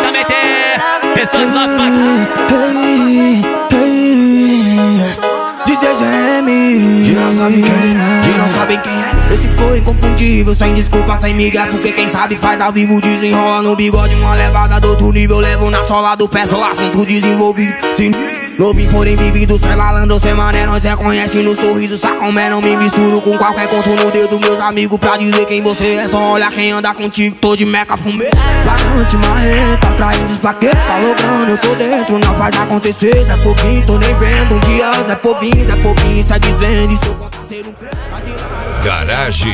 pra meter. Pessoas do funk. DJ GM, geral sabe quem é, geral sabe quem é. Esse foi inconfundível, sem desculpa, sem migué. Porque quem sabe faz ao vivo, desenrola no bigode. Uma levada do outro nível, levo na sola do pé. Só assunto desenvolvido, sinistro. Novinho, porém vivido, cê malandro, cê mané. Nós reconhece no sorriso, sacomé. Não me misturo com qualquer conto no dedo, meus amigos. Pra dizer quem você é, só olhar quem anda contigo. Tô de meca, fumê. Varante, marreta, atraindo pra quê? Falou grande, eu tô dentro, não faz acontecer. Zé Povinho, tô nem vendo, um dia Zé Povinho, sai dizendo. E seu parceiro Garage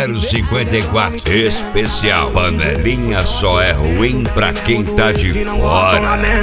054 Especial. Panelinha só é ruim pra quem tá de fora.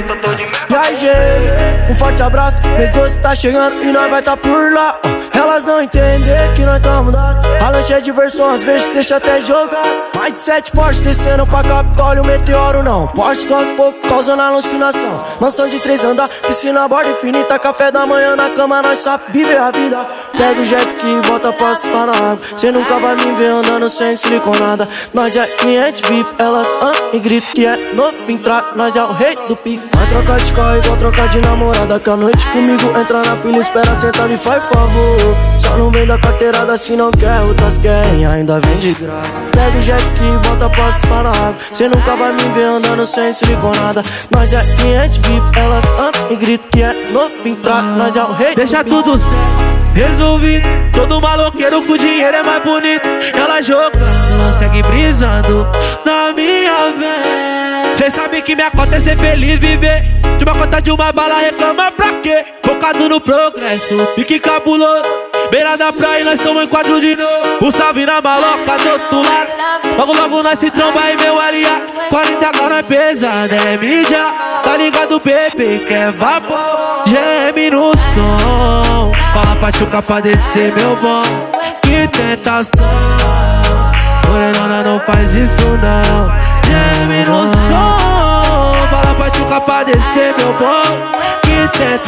E aí, GM, um forte abraço. Mês 12 tá chegando e nós vai tá por lá. Elas não entendem que nós tá mudado. A lanche é diversão, às vezes deixa até jogar. Mais de 7 Porsche descendo pra Capitólio, meteoro não. Porsche com as pouco causando alucinação. Mansão de 3 andar, piscina, borda infinita. Café da manhã na cama, nós sabe viver a vida. Pega o jet ski e bota pra se parar. Cê nunca vai me ver andando sem siliconada. Nós é cliente VIP, elas e gritam que é novo entrar. Nós é o rei do Pix. Vai trocar de carro igual trocar de namorada. Que a noite comigo entra na fila, espera sentado e faz favor. Só não vem da carteirada se não quer, outras querem, ainda vem de graça. Pega o jet ski e bota pra se parar. Cê nunca vai me ver andando sem siliconada. Nós é cliente VIP, elas e gritam que é novo entrar. Nós é o rei do Pix. Deixa tudo certo, resolvido. Todo maloqueiro com dinheiro é mais bonito. Ela jogando, segue brisando na minha vez. Cê sabe que minha cota é ser feliz, viver de uma cota de uma bala, reclama pra quê? Focado no progresso, pique cabuloso. Beira da praia, nós tamo em quadro de novo. O salve na maloca do outro lado. Logo, logo nós se tromba aí, meu aliado. 40 graus é pesado, é mídia. Tá ligado, bebê, que é vapor. Geme no som. Fala pra chucar pra descer, meu bom. Que tentação. Morenona, não faz isso não. Geme no som. Fala pra chucar pra descer, meu bom. Que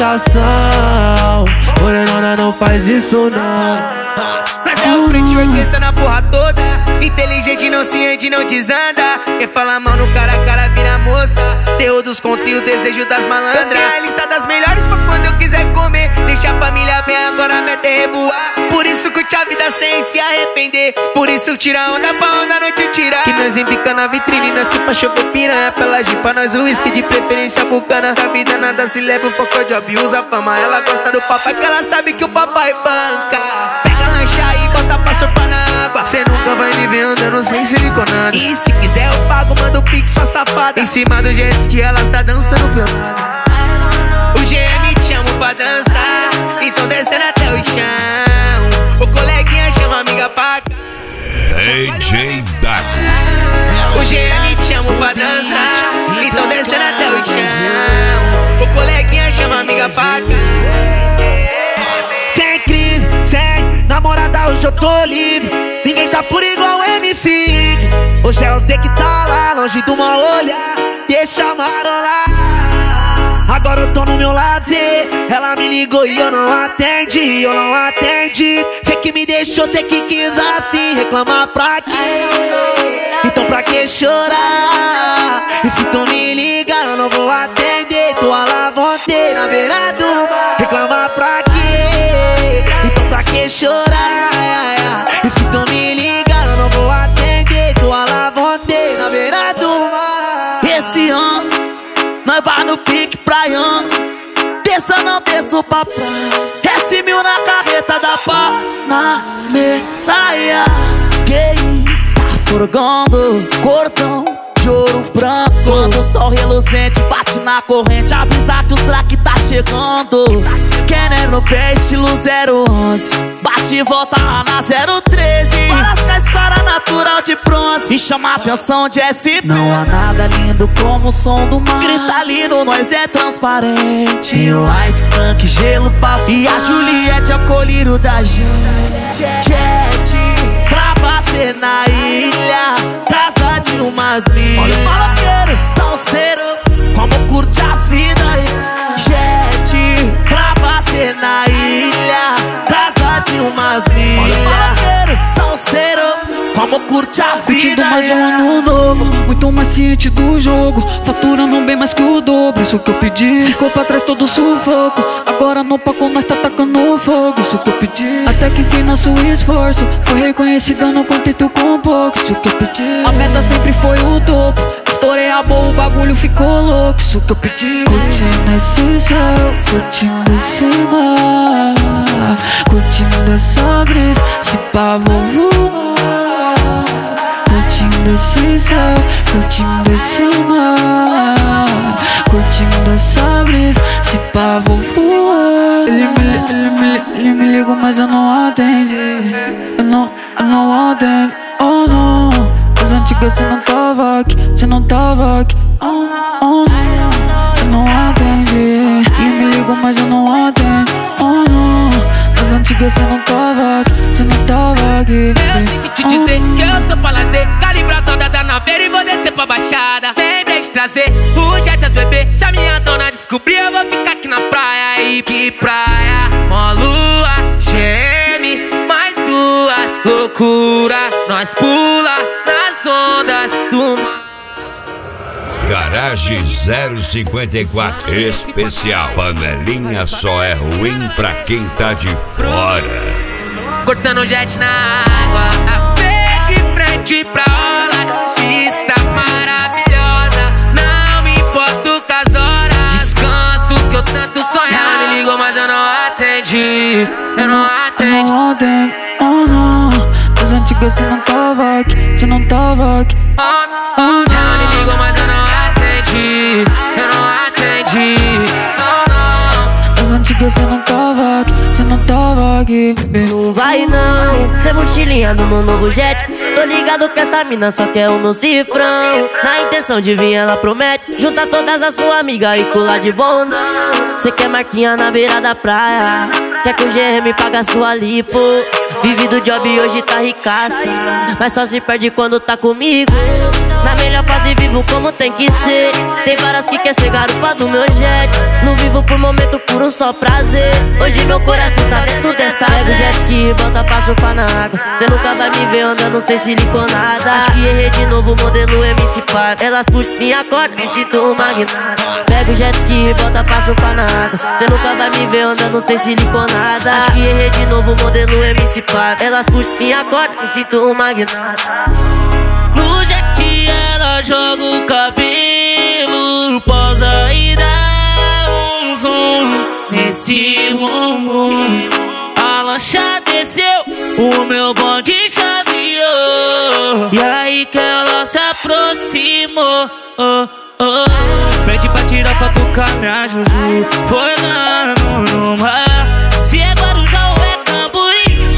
tentação. Morenona, não faz isso não. Nós é os frente orquestra na porra toda. Inteligente, não se rende, não desanda. Quem fala mal no cara a cara vira moça. Terror dos contos e o desejo das malandras. A lista das melhores pra quando eu quiser comer. Deixa a família bem, agora a meta é reboar. Por isso curte a vida sem se arrepender. Por isso tira onda pra onda não te tirar. Que nós embica na vitrine, nós que pra chover piranha. Pela jipa, nós o uísque de preferência bucana. A vida nada se leva, o foco de abusa a fama. Ela gosta do papai, que ela sabe que o papai banca. Pega lancha e bota pra surfar na água. Cê nunca vai me ver andando sem siliconada. E se quiser eu pago, manda o pix, sua safada. Em cima do jet ski elas tá dançando pelada. O GM te chama pra dançar, então descendo até o chão. O coleguinha chama a amiga pra cá. DJ Dago. O GM te chama pra dançar, então descendo até o chão. O coleguinha chama a amiga pra cá. sem crise, sem namorada, hoje eu tô livre. Ninguém tá por igual MC. Hoje é os D que tá lá, longe do mal olhar. Deixa marolar. Agora eu tô no meu lazer. Ela me ligou e eu não atendi, eu não atendi. Cê que me deixou, cê que quis assim. Reclamar pra quê? Então pra que chorar? E se tu me liga, eu não vou atender. Tô à la vontade na beira do mar. Reclamar pra quê? Então pra que chorar? E se tu me liga, eu não vou atender. Tô à la vontade na beira do mar. Esse ano nós vai no pique praiano. Desça não desço pra praia. S1000 na carreta da Panameraia. Que isso? Tá furgando cordão de ouro branco. Quando o sol reluzente bate na corrente, avisa que o track tá chegando. Kenner no pé, estilo 011. Bate e volta lá na 013. Parece que a história natural de bronze me chama a atenção de SP. Não há nada lindo como o som do mar. Cristalino, nós é transparente. E o Ice Punk, gelo pra fumar. E a Juliette é o colírio da gente. Jet pra bater na ilha, casa de umas milhas. Olha o maloqueiro, salseiro, como curte a vida. Jet pra bater na ilha, casa de umas milhas. Olha o maloqueiro, salseiro, como curte a vida. Curtindo mais um ano novo. novo, muito mais ciente do jogo, faturando bem mais que o dobro, isso que eu pedi. Ficou pra trás todo o sufoco, agora no palco nós tá tacando fogo, isso que eu pedi. Até que enfim nosso esforço foi reconhecido, não contento com pouco, isso que eu pedi. A meta sempre foi o topo, estourei a boa, o bagulho ficou louco, isso que eu pedi. Curtindo esse céu, curtindo esse mar, curtindo essa brisa, se pá vou voar. Curtindo esse céu, curtindo esse mar, curtindo essa brisa, se pá vou voar. Ele me liga, mas eu não atende. Eu não atendo, oh não. As antigas cê não tava aqui, cê não tava aqui, oh não. Eu não atendi. Ele me liga, mas eu não atendo, oh não. As antigas cê não tava aqui, cê não tava aqui. Eu sinto te dizer que eu tô pra lazer, calibrar soldada na beira e vou descer pra baixada. Lembrei de trazer o Jetas bebê, se a minha dona descobrir eu vou ficar aqui na praia. E que praia, mó lua, GM, mais duas, loucura, nós pula nas ondas do mar. Garagem 054 especial. Panelinha só é ruim pra quem tá de fora. Cortando jet na água, de frente pra orla, vista maravilhosa, não me importo com as horas, descanso que eu tanto sonho. Ela me ligou, mas eu não atendi, eu não atendi. Eu não atendo, oh não. Das antigas cê não tava aqui, cê não tava aqui, Oh, oh, ela me ligou, mas eu não atendi, eu não atendi. Oh, não. das antigas cê não tava aqui, cê não tava aqui, bebê. Não vai não, cê mochilinha no meu novo jet. Tô ligado que essa mina só quer o meu cifrão. Na intenção de vir ela promete juntar todas as suas amigas e pular de bondão. Cê quer marquinha na beira da praia, quer que o GM paga sua lipo. Vive do job e hoje tá ricaça, mas só se perde quando tá comigo. Na melhor fase vivo como tem que ser. Tem várias que quer ser garupa do meu jet. Não vivo por momento, por um só prazer. Hoje meu coração tá dentro dessa. Pega o jet ski e bota pra surfar na água. Cê nunca vai me ver andando sem siliconada. Acho que errei de novo, modelo MC Par. Elas puxam minha corda, me sinto um magnata. Pega o jet ski e bota pra surfar na água. Cê nunca vai me ver andando sem siliconada. Acho que errei de novo, modelo MC Par. Elas puxam minha corda, me sinto um magnata. No jet ela joga o cabelo, posa e dá um zoom nesse bumbum. A lancha desceu, o meu bonde chaveou, e aí que ela se aproximou, oh, oh. Pede pra tirar foto com a minha Juju, foi lá no mar. Se é Guarujá ou é Cambuí,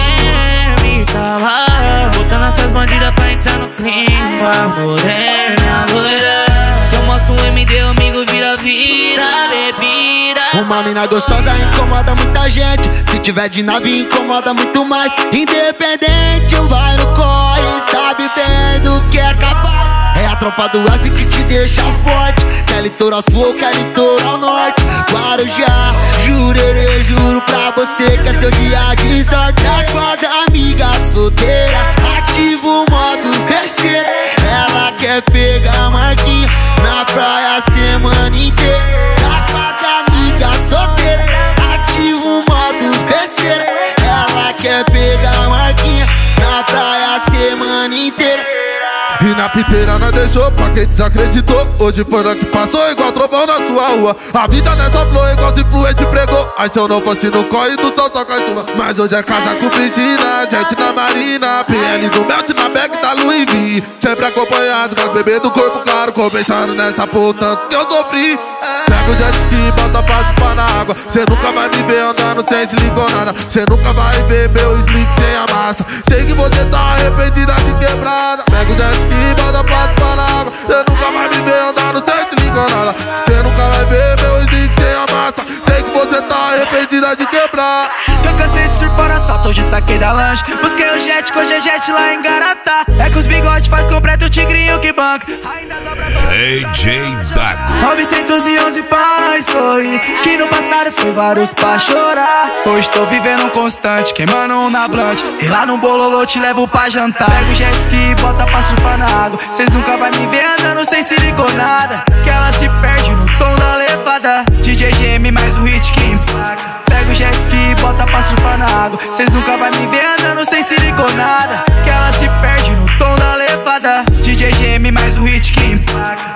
GM tá lá, botando essas bandidas pra entrar no clima. Morena, loira, se eu mostro um MD, o amigo vira bebida. Uma mina gostosa incomoda muita gente, se tiver de nave incomoda muito mais. Independente, vai no corre, sabe bem do que é capaz. É a tropa do F que te deixa forte, quer litoral sul ou quer litoral norte. Guarujá, jurerê, juro pra você que é seu dia de sorte. É quase amiga solteira, ativa o modo besteira. Ela quer pegar a marquinha na praia a semana inteira. É quase amiga solteira, ativa o modo besteira. Ela quer pegar a marquinha na praia a semana inteira. E na piteira nós deixou pra quem desacreditou. Hoje foi nós que passou igual trovão na sua rua. A vida nessa flor igual se influência pregou. Aí se eu não fosse no corre do sol só cai tua. Mas hoje é casa com piscina, gente na marina, PL do Melt na bag da Louis V. Sempre acompanhado com as bebês do corpo claro, começando nessa puta que eu sofri. Pega o jet ski e bota pra chupar na água. Cê nunca vai me ver andando sem siliconada. Cê nunca vai ver meu slick sem a massa. Sei que você tá arrependida de quebrada. Pega o jet ski e bota pra chupar na água. Cê nunca vai me ver andando sem siliconada. Cê nunca vai ver meu slick sem a massa. Sei que você tá arrependida de quebrar. Eu cansei de surfar na solta, hoje saquei da lanche. Busquei o jet, hoje é jet lá em Garatá. É que os bigode faz completo o tigrinho que banca. Ainda dobra pra DJ Dago. 911 para nós sorrir, que no passado foi vários pra chorar. Hoje tô vivendo um constante, queimando um na blunt, e lá no bololô te levo pra jantar. Pega o jet ski e bota pra surfar na água. Cês nunca vai me ver andando sem se ligou nada, que ela se perde no tom da levada. DJ GM mais um hit que empaca. Pega o jet ski e bota pra surfar na água. Cês nunca vai me ver andando sem se ligou nada, que ela se perde no tom da levada. DJ GM mais um hit que empaca.